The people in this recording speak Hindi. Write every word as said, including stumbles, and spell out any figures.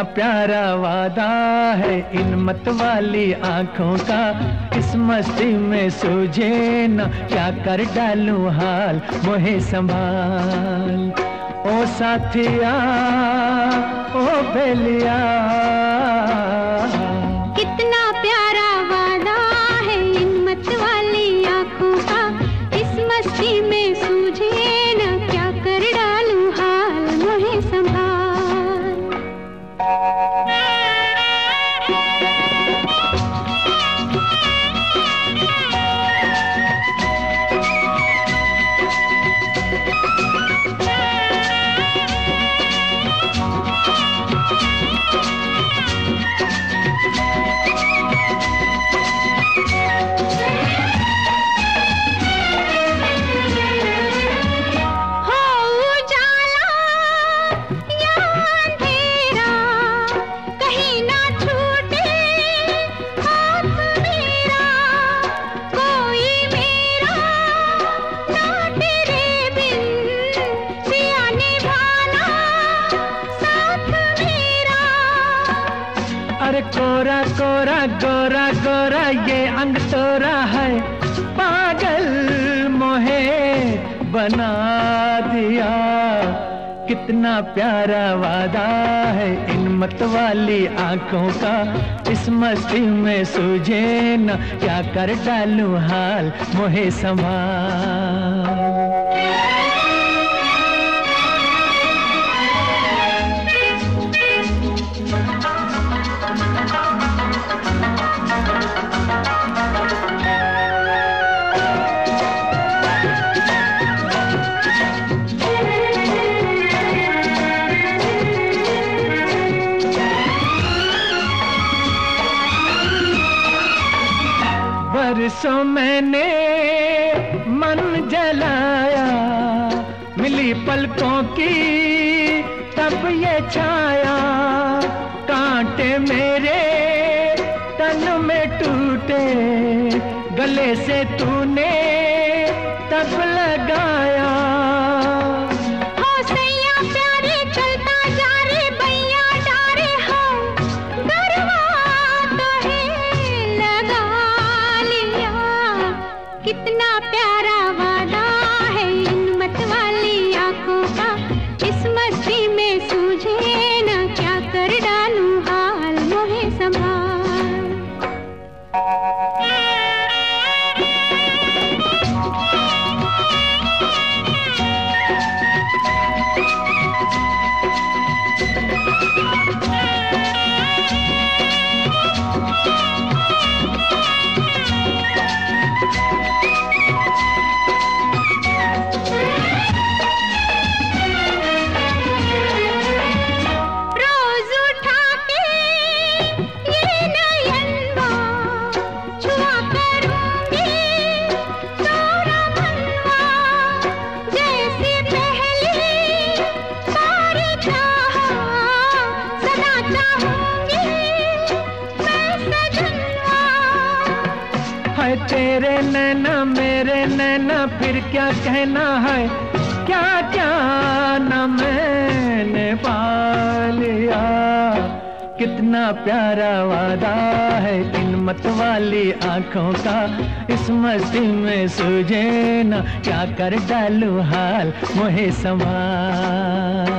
प्यारा वादा है इन मत वाली आंखों का, इस मस्ती में सूझे न क्या कर डालूं हाल, मोहे संभाल ओ साथिया ओ बेलिया। कितना प्यारा वादा है इन मत वाली आंखों का, इस मस्ती में सूझे न क्या कर डालूं हाल, मोहे संभाल। अरे कोरा कोरा गोरा गोरा ये अंग तोरा है, पागल मोहे बना दिया। कितना प्यारा वादा है इन मत वाली आंखों का, इस मस्ती में सूझे न क्या कर डालूं हाल, मोहे संभाल। बरसों मैंने मन जलाया, मिली पलकों की तब ये छाया, कांटे मेरे तन में टूटे, गले से तूने तब लगाया। कितना प्यारा वादा है इन मत वाली आंखों का, इस मस्ती में सूझे न क्या कर डालूं हाल, मोहे संभाल। तेरे नैना मेरे नैना फिर क्या कहना है, क्या क्या न मैंने पा लिया। कितना प्यारा वादा है इन मत वाली आंखों का, इस मस्ती में सूझे न क्या कर डालूं हाल, मोहे संभाल।